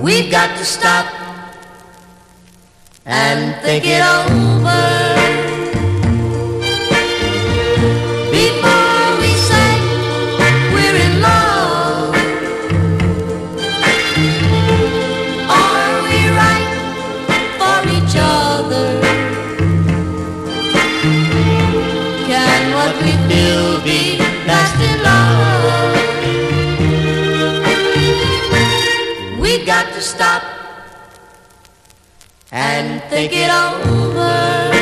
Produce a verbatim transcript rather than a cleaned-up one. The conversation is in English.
We've got to stop and think it over before we say we're in love. Are we right for each other? Can what we feel be lasting love? We've got to stop and think it over